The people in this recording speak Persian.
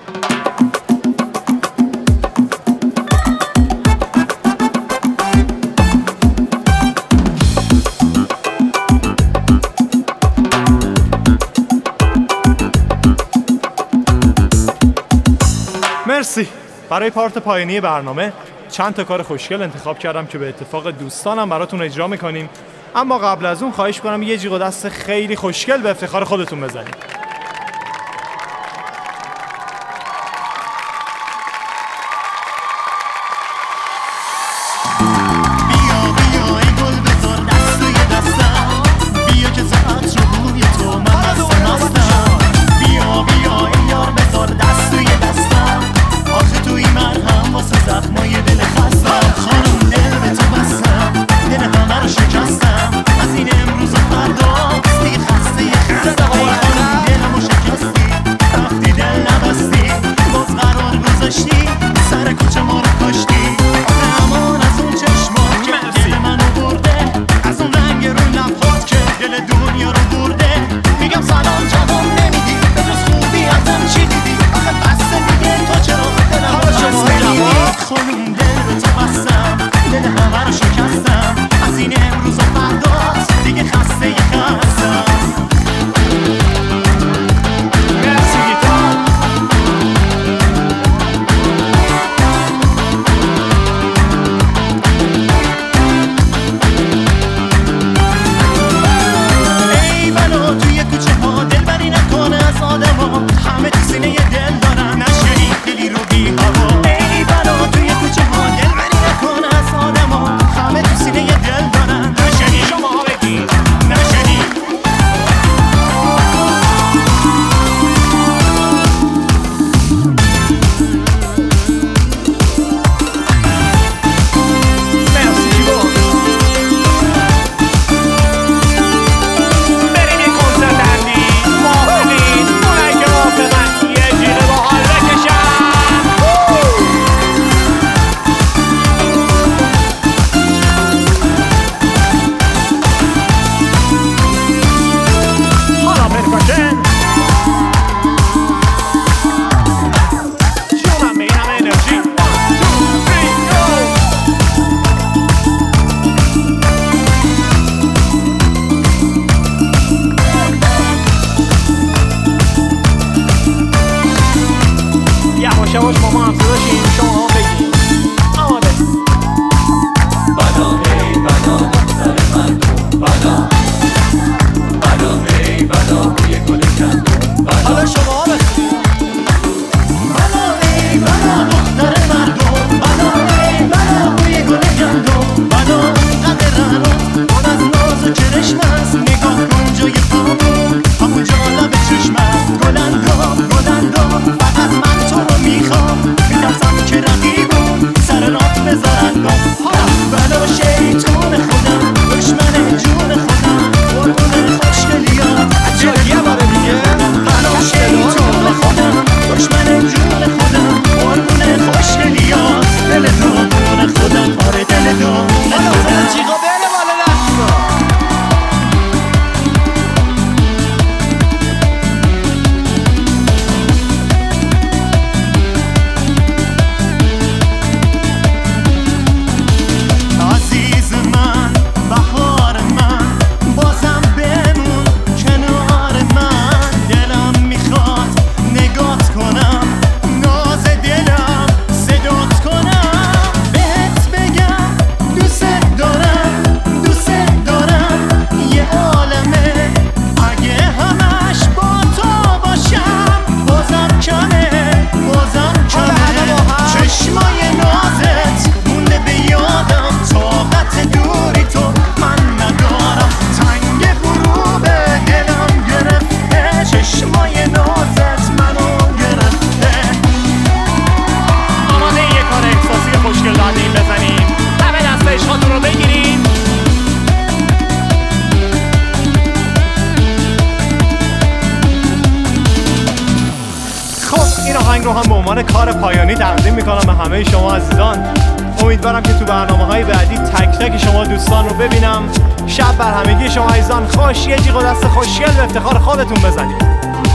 مرسی. برای پارت پایانی برنامه چند تا کار خوشگل انتخاب کردم که به اتفاق دوستانم براتون اجرا میکنیم، اما قبل از اون خواهش کنم یه جیغ و دست خیلی خوشگل به افتخار خودتون بزنید. یواش ماما هم صدا شیم شما هم بگیم آماده. بنا ای بنا دختر مردم بنا بنا ای بنا روی گل کندم بنا حالا شما هم بنا ای بنا دختر مردم بنا ای بنا روی گل کندم بنا قدر رنات پر از ناز و چرشم است نگاه کن جای پامون همونجا لب چشم است گلندام گلندام فقط من تو رو میخوام میترسم که رقیبون سر راه بذارندم بلا شیطون خودم دشمن جون خودم قربون خوشگلیات یه باره دیگه بلا شیطون خودم دشمن جون خودم قربون خوشگلیات دل دامون خودم آره دل دامون خودم چیقا بره بالا رقصا. عزیز من بهار من بازم بمون کنار من دلم میخواد نگات کنم ناز دلم صدات کنم بهت بگم دوست دارم یه عالمه اگه همش با تو باشم بازم کمه چشمای نازت مونده به یادم طاقت دوری تو من ندارم تنگ غروبه دلم گرفته چشمای نازت منو گرفته. آماده یه کار احساسی خوشگل دادیم بزنیم همه دست عشقاتون رو بگیریم. خب این آهنگ رو هم به عنوان کار پایانی تقدیم میکنم به همه شما عزیزان. امیدوارم که تو برنامه‌های بعدی تک تک شما دوستان رو ببینم. شب بر همگی شما عزیزان خوش. یه جیغ و دست خوشگل به افتخار خودتون بزنید.